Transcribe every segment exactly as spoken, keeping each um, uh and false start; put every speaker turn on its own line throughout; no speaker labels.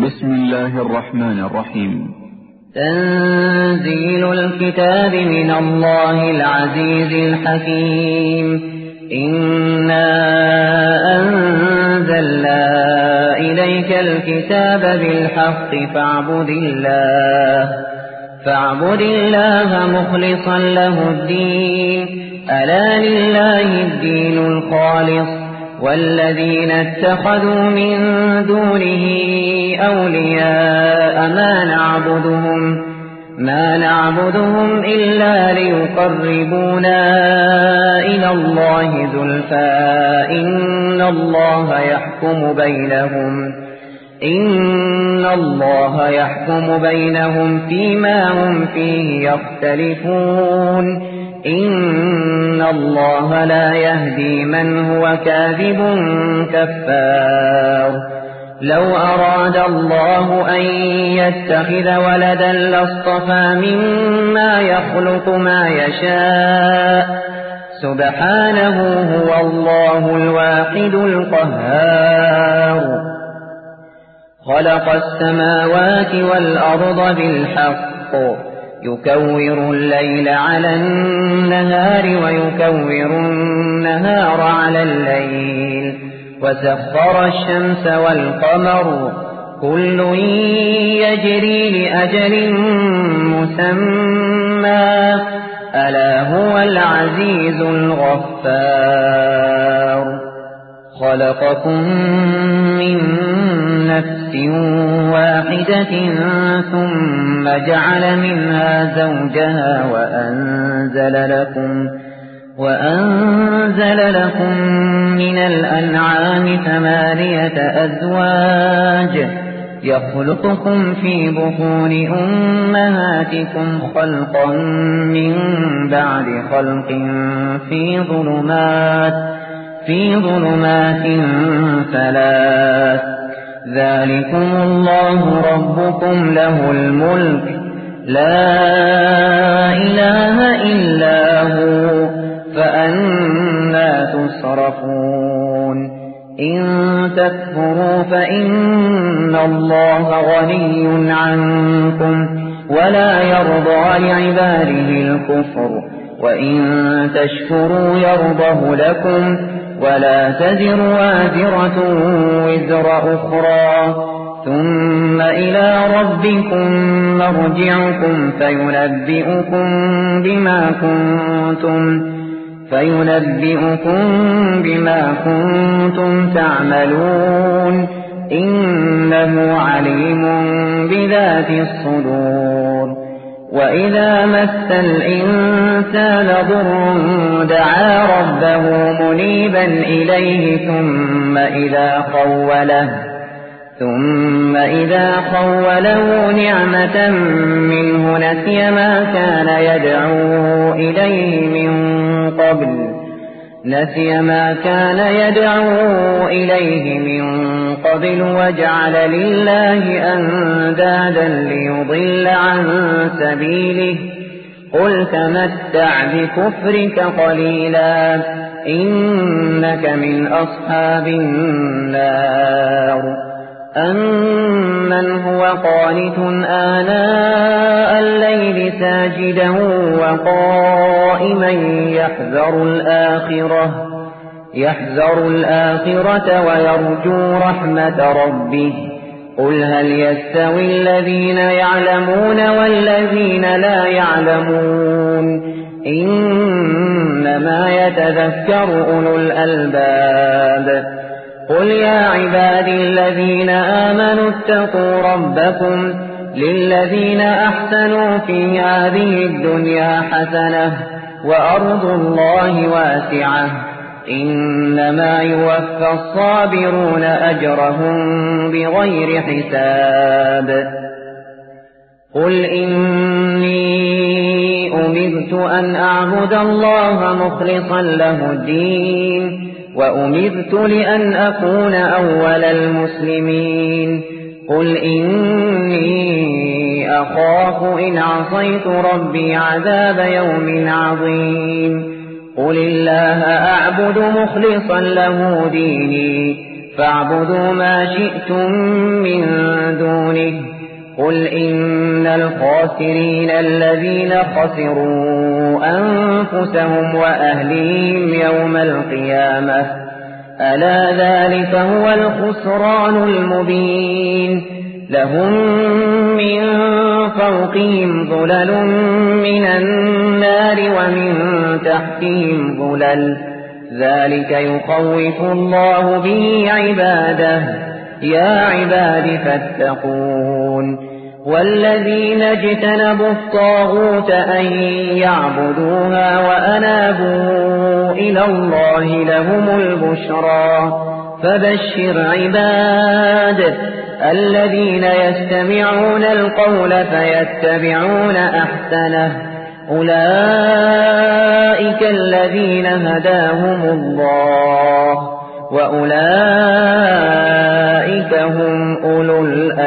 بسم الله الرحمن الرحيم.
تنزيل الكتاب من الله العزيز الحكيم. إنا أنزلنا إليك الكتاب بالحق فاعبد الله فاعبد الله مخلصا له الدين. ألا لله الدين الخالص والذين اتخذوا من دونه أولياء ما نعبدهم ما نعبدهم إلا ليقربونا إلى الله زلفى إن الله يحكم بينهم إن الله يحكم بينهم فيما هم فيه يختلفون. إن الله لا يهدي من هو كاذب كفار. لو أراد الله أن يتخذ ولدا لاصطفى مما يخلق ما يشاء سبحانه هو الله الواحد القهار. خلق السماوات والأرض بالحق يكور الليل على النهار ويكور النهار على الليل وسخر الشمس والقمر كل يجري لأجل مسمى ألا هو العزيز الغفار. خلقكم من نفس واحدة ثم جعل منها زوجها وأنزل لكم وأنزل لكم من الأنعام ثمانية أزواج يخلقكم في بطون أمهاتكم خلقا من بعد خلق في ظلمات في ظلمات ثلاث. ذلكم الله ربكم له الملك لا إله إلا هو فأنى تصرفون. إن تكفروا فإن الله غني عنكم ولا يرضى لعباده الكفر وإن تشكروا يرضه لكم ولا تزر وازرة وزر أخرى ثم إلى ربكم مرجعكم فينبئكم بما كنتم فينبئكم بما كنتم تعملون. إنه عليم بذات الصدور. وإذا مس الإنسان ضر دعا ربه منيبا إليه ثم إذا خوله ثم إذا خوله نعمة منه نسي ما كان يدعو إليه من قبل نسي ما كان يدعو إليه من قبل وجعل لله أندادا ليضل عن سبيله. قل تمتع بكفرك قليلا إنك من أصحاب النار. أمن هو قانت آناء الليل ساجدا وقائما يحذر الآخرة يحذر الآخرة ويرجو رحمة ربه. قل هل يستوي الذين يعلمون والذين لا يعلمون إنما يتذكر أولو الألباب. قل يا عبادي الذين آمنوا اتقوا ربكم للذين أحسنوا في هذه الدنيا حسنة وأرض الله واسعة إنما يوفى الصابرون أجرهم بغير حساب. قل إني أمرت أن أعبد الله مخلصا له الدين وأمرت لأن أكون أول المسلمين. قل إني أخاف إن عصيت ربي عذاب يوم عظيم. قل الله أعبد مخلصا له ديني فاعبدوا ما شئتم من دونه قل إن الخاسرين الذين خسروا أنفسهم وأهليهم يوم القيامة ألا ذلك هو الخسران المبين لهم من فوقهم ظلل من النار ومن تحتهم ظلل ذلك يخوف الله به عباده يا عباد فاتقون والذين اجتنبوا الطاغوت أن يعبدوها وأنابوا إلى الله لهم البشرى فبشر عباد الذين يستمعون القول فيتبعون أحسنه أولئك الذين هداهم الله وأولئك هم أولو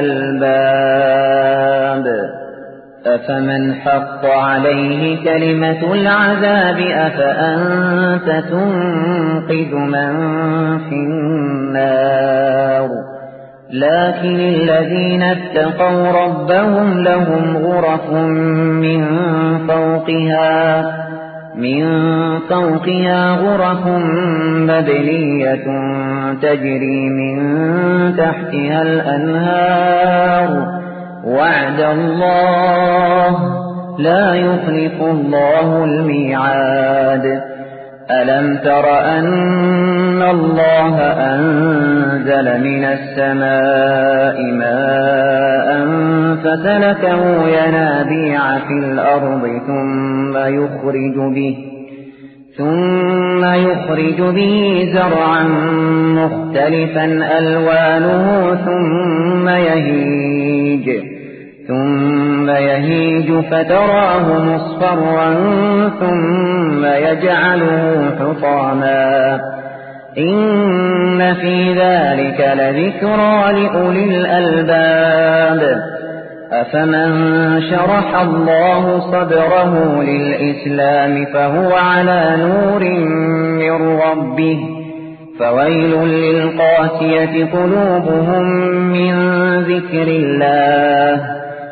الألباب أفمن حق عليه كلمة العذاب أفأنت تنقذ من في النار لكن الذين اتقوا ربهم لهم غرف من فوقها من فوقها غرف مبنية تجري من تحتها الأنهار وعد الله لا يخلف الله الميعاد ألم تر أن الله أنزل من السماء ماء فسلكه ينابيع في الأرض ثم يخرج به ثم يخرج به زرعا مختلفا ألوانه ثم يهيج ثم يهيج فتراه مصفرا ثم يجعله حطاما إن في ذلك لذكرى لأولي الألباب أفمن شرح الله صدره للإسلام فهو على نور من ربه فويل للقاسية قلوبهم من ذكر الله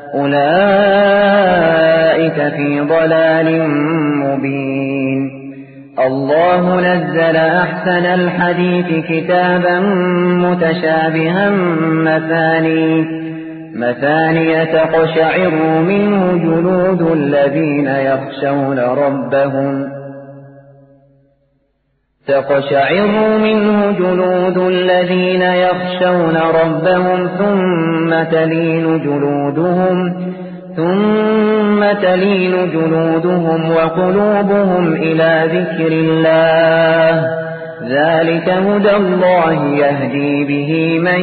أولئك في ضلال مبين الله نزل أحسن الحديث كتابا متشابها مثاني مثاني تقشعر منه جلود الذين يخشون ربهم تقشعر منه جلود الذين يخشون ربهم ثم تلين جلودهم ثم تلين جلودهم وقلوبهم إلى ذكر الله ذلك هدى الله يهدي به من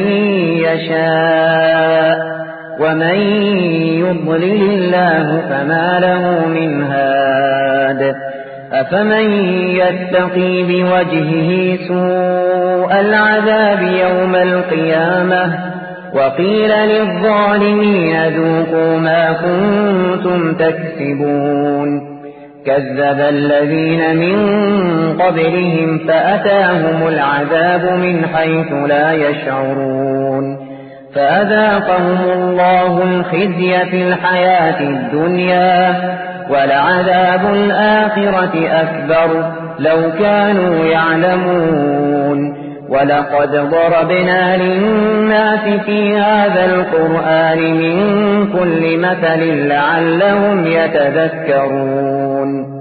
يشاء ومن يضلل الله فما له من هاد أفمن يتقي بوجهه سوء العذاب يوم القيامة وقيل للظالمين ذوقوا ما كنتم تكسبون كذب الذين من قبلهم فأتاهم العذاب من حيث لا يشعرون فأذاقهم الله الخزي في الحياة الدنيا ولعذاب الآخرة أكبر لو كانوا يعلمون ولقد ضربنا للناس في هذا القرآن من كل مثل لعلهم يتذكرون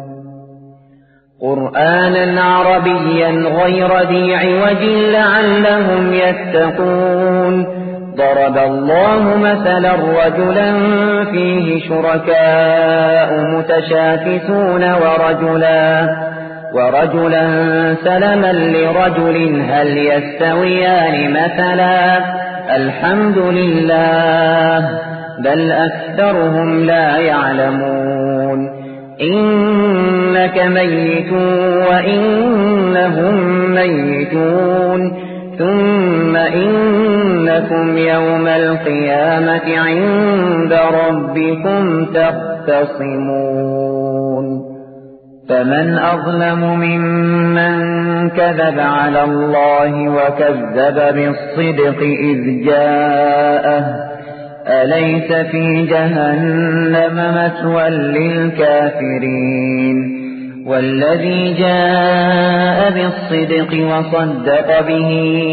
قرآنا عربيا غير ذي عوج لعلهم يتقون ضرب الله مثلا رجلا فيه شركاء متشاكسون ورجلا ورجلا سلما لرجل هل يستويان مثلا الحمد لله بل أكثرهم لا يعلمون إنك ميت وإنهم ميتون ثم إنكم يوم القيامة عند ربكم تختصمون فمن أظلم ممن كذب على الله وكذب بالصدق إذ جاءه أليس في جهنم مثوى للكافرين والذي جاء بالصدق وصدق به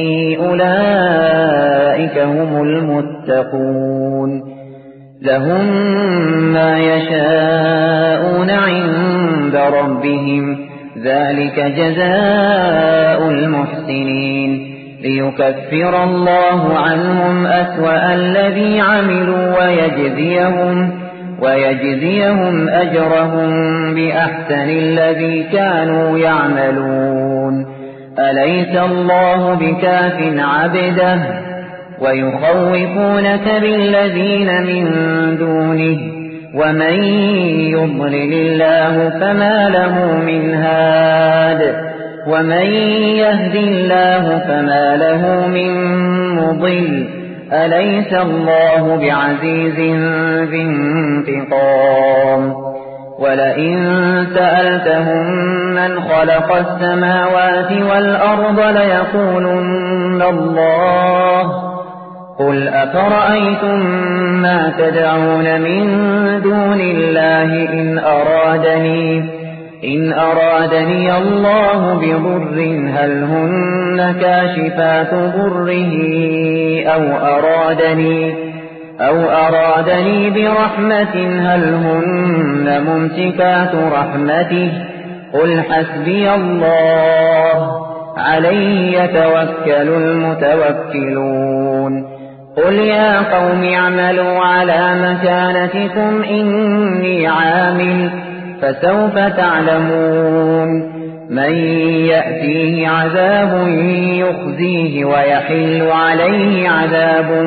أولئك هم المتقون لهم ما يشاءون عند ربهم ذلك جزاء المحسنين ليكفر الله عنهم أسوأ الذي عملوا ويجزيهم ويجزيهم أجرهم بأحسن الذي كانوا يعملون أليس الله بكاف عبده ويخوفونك بالذين من دونه ومن يضلل الله فما له من هاد ومن يهد الله فما له من مضل أليس الله بعزيز ذي انتقام ولئن سألتهم من خلق السماوات والأرض ليقولن الله قل أفرأيتم ما تدعون من دون الله إن أرادني إن أرادني الله بضر هل هن كاشفات ضره أو أرادني أو أرادني برحمة هل هن ممسكات رحمته قل حسبي الله عليه يتوكل المتوكلون قل يا قوم اعملوا على مكانتكم إني عامل فسوف تعلمون من يأتيه عذاب يخزيه ويحل عليه عذاب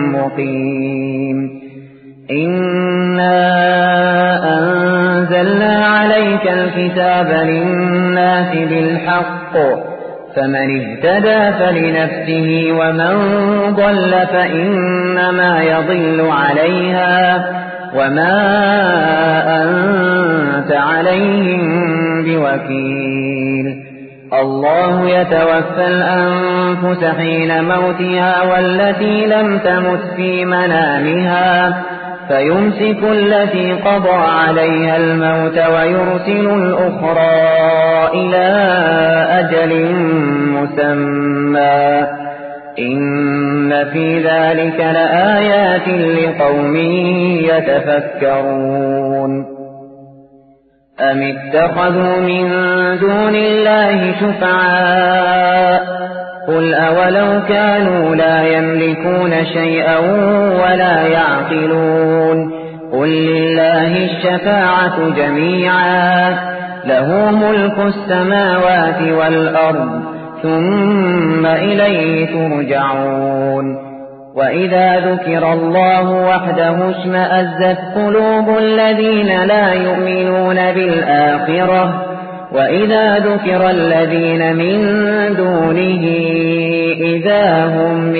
مقيم إنا أنزلنا عليك الكتاب للناس بالحق فمن اهتدى فلنفسه ومن ضل فإنما يضل عليها وما أنت عليهم بوكيل الله يتوفى الأنفس حين موتها والتي لم تمت في منامها فيمسك التي قضى عليها الموت ويرسل الأخرى إلى أجل مسمى إن في ذلك لآيات لقوم يتفكرون أم اتخذوا من دون الله شفعاء قل أولو كانوا لا يملكون شيئا ولا يعقلون قل لله الشفاعة جميعا له ملك السماوات والأرض ثم إليه ترجعون وإذا ذكر الله وحده اشمأزت قلوب الذين لا يؤمنون بالآخرة وإذا ذكر الذين من دونه إذا هم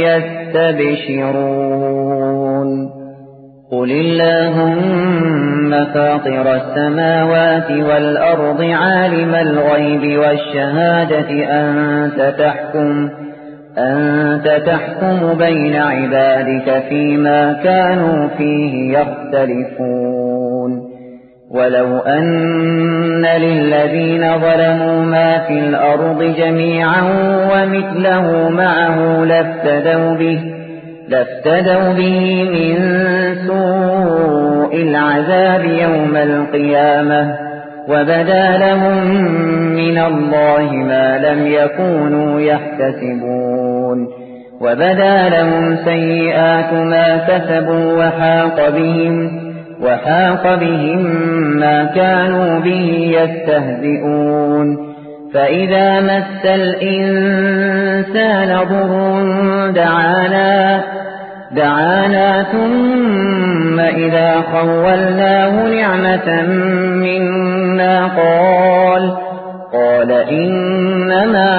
يستبشرون قل اللهم فاطر السماوات والأرض عالم الغيب والشهادة أنت تحكم أنت تحكم بين عبادك فيما كانوا فيه يختلفون ولو أن للذين ظلموا ما في الأرض جميعا ومثله معه لافتدوا به لافتدوا به من سوء العذاب يوم القيامة وبدا لهم من الله ما لم يكونوا يحتسبون وبدا لهم سيئات ما كسبوا وحاق بهم وحاق بهم ما كانوا به يستهزئون فإذا مس الإنسان ضر دعانا دعانا ثم إذا خولناه نعمة منا قال قال إنما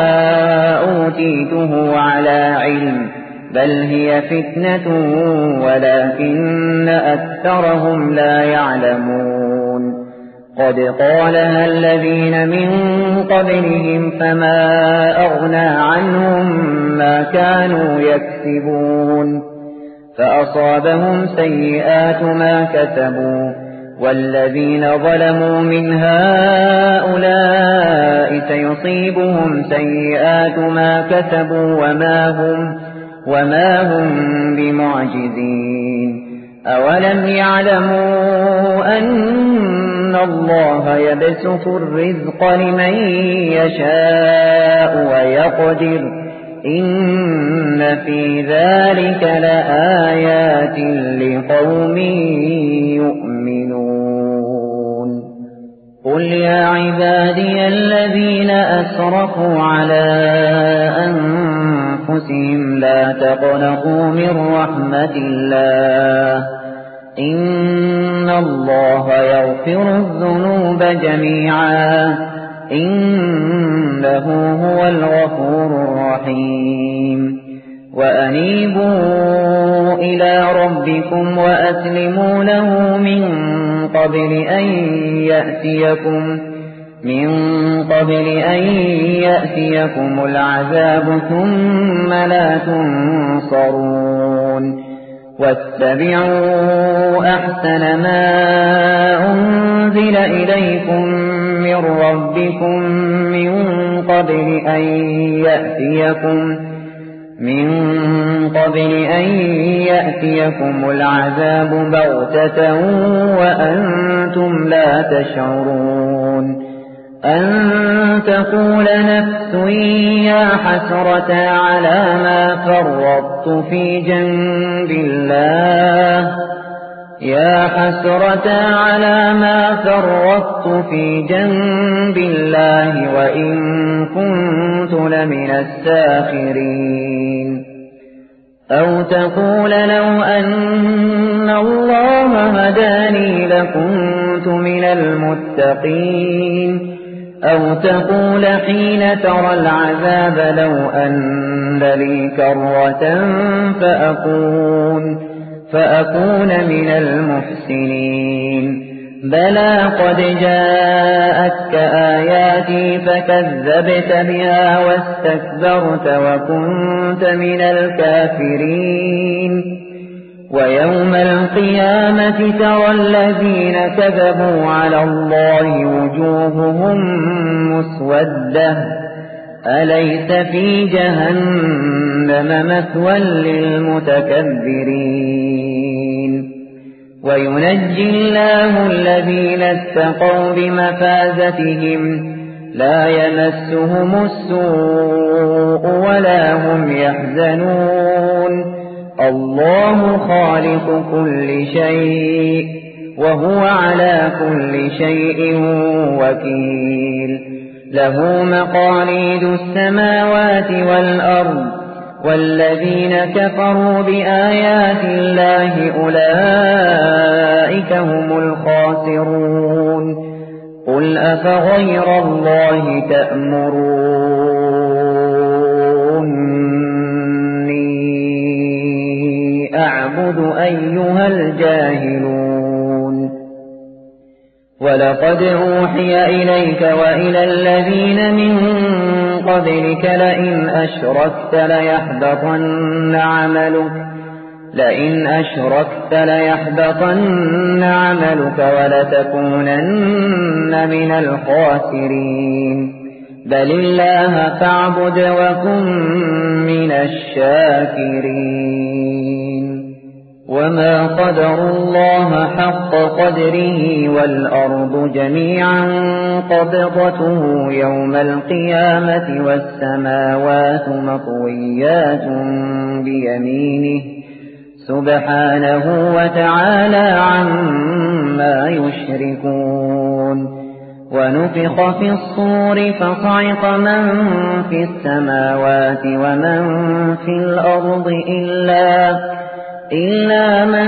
أوتيته على علم بل هي فتنة ولكن أكثرهم لا يعلمون قد قالها الذين من قبلهم فما أغنى عنهم ما كانوا يكسبون فأصابهم سيئات ما كسبوا والذين ظلموا من هؤلاء سيصيبهم سيئات ما كسبوا وما هم, وما هم بمعجزين أولم يعلموا أن الله يبسط الرزق لمن يشاء ويقدر إن في ذلك لآيات لقوم يؤمنون قل يا عبادي الذين أسرفوا على أنفسهم لا تقنطوا من رحمة الله إن الله يغفر الذنوب جميعا إنه هو الغفور الرحيم وأنيبوا إلى ربكم وأسلموا له من قبل أن يأتيكم من قبل أن يأتيكم العذاب ثم لا تنصرون واتبعوا أحسن ما أنزل إليكم من ربكم من قبل أن يأتيكم من قبل أن يأتيكم العذاب بغتة وأنتم لا تشعرون أن تقول نفس يا حسرة على ما فرطت في جنب الله يا حسرة على ما فرطت في جنب الله وإن كنت لمن الساخرين أو تقول لو أن الله هداني لكنت من المتقين أو تقول حين ترى العذاب لو أن لي كرة فأكون فأكون من المحسنين بلى قد جاءتك آياتي فكذبت بها واستكبرت وكنت من الكافرين ويوم القيامة ترى الذين كذبوا على الله وجوههم مسودة أليس في جهنم مثوى للمتكبرين وينجي الله الذين اتقوا بمفازتهم لا يمسهم السوء ولا هم يحزنون الله خالق كل شيء وهو على كل شيء وكيل له مقاليد السماوات والأرض والذين كفروا بآيات الله أولئك هم الخاسرون قل أفغير الله تأمروني أعبد أيها الجاهلون ولقد أوحي إليك وإلى الذين من قبلك لئن أشركت ليحبطن عملك لئن أشركت ليحبطن عملك ولتكونن من الخاسرين بل الله فاعبد وكن من الشاكرين وما قدروا الله حق قدره والأرض جميعا قبضته يوم القيامة والسماوات مطويات بيمينه سبحانه وتعالى عما يشركون ونفخ في الصور فصعق من في السماوات ومن في الأرض إلا إلا من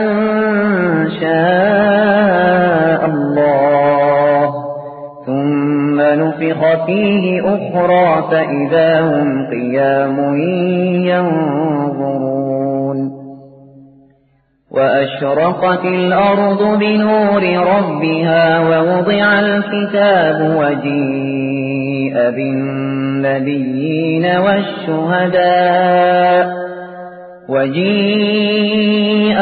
شاء الله ثم نفخ فيه أخرى فإذا هم قيام ينظرون وأشرقت الأرض بنور ربها ووضع الكتاب وجيء بالنبيين والشهداء وجيء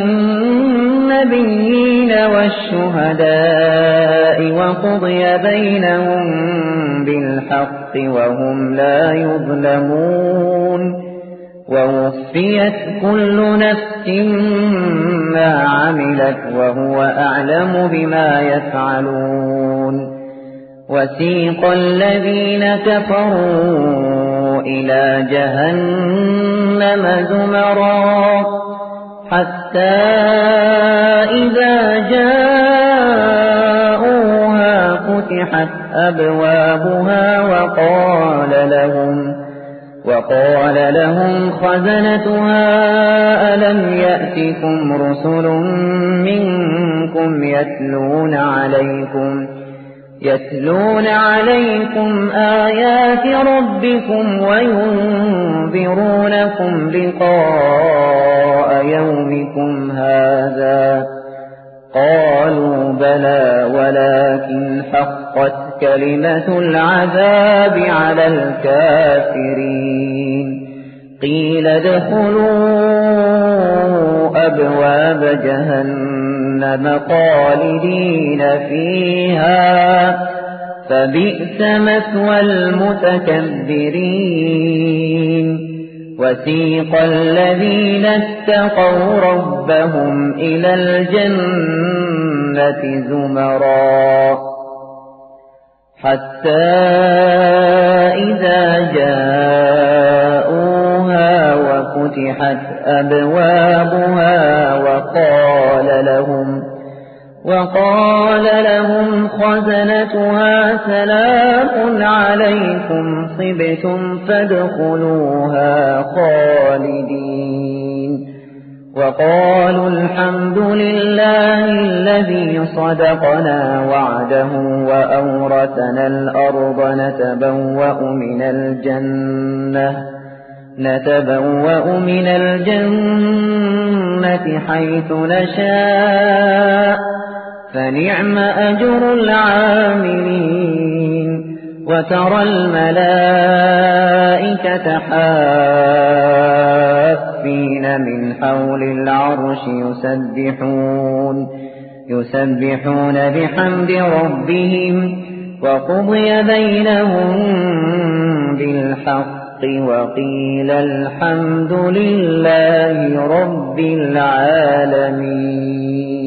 بالنبيين والشهداء وقضي بينهم بالحق وهم لا يظلمون ووفيت كل نفس ما عملت وهو أعلم بما يفعلون وسيق الذين كفروا إلى جهنم زمرا حتى إذا جاءوها فتحت أبوابها وقال لهم وقال لهم خزنتها ألم يأتكم رسل منكم يتلون عليكم يتلون عليكم آيات ربكم وينذرونكم لقاء يومكم هذا قالوا بلى ولكن حقت كلمة العذاب على الكافرين قيل ادخلوا أبواب جهنم خالدين فيها فبئس مثوى المتكبرين وسيق الذين اتقوا ربهم إلى الجنة زمرا حتى إذا جاءوها وفتحت أبوابها وقال لهم وقال لهم خزنتها سلام عليكم طبتم فادخلوها خالدين وقالوا الحمد لله الذي صدقنا وعده وأورثنا الأرض نتبوأ من الجنة نتبوأ من الجنة حيث نشاء فنعم أجر العاملين وترى الملائكة حافين من حول العرش يسبحون يسبحون بحمد ربهم وقضي بينهم بالحق وقيل الحمد لله رب العالمين.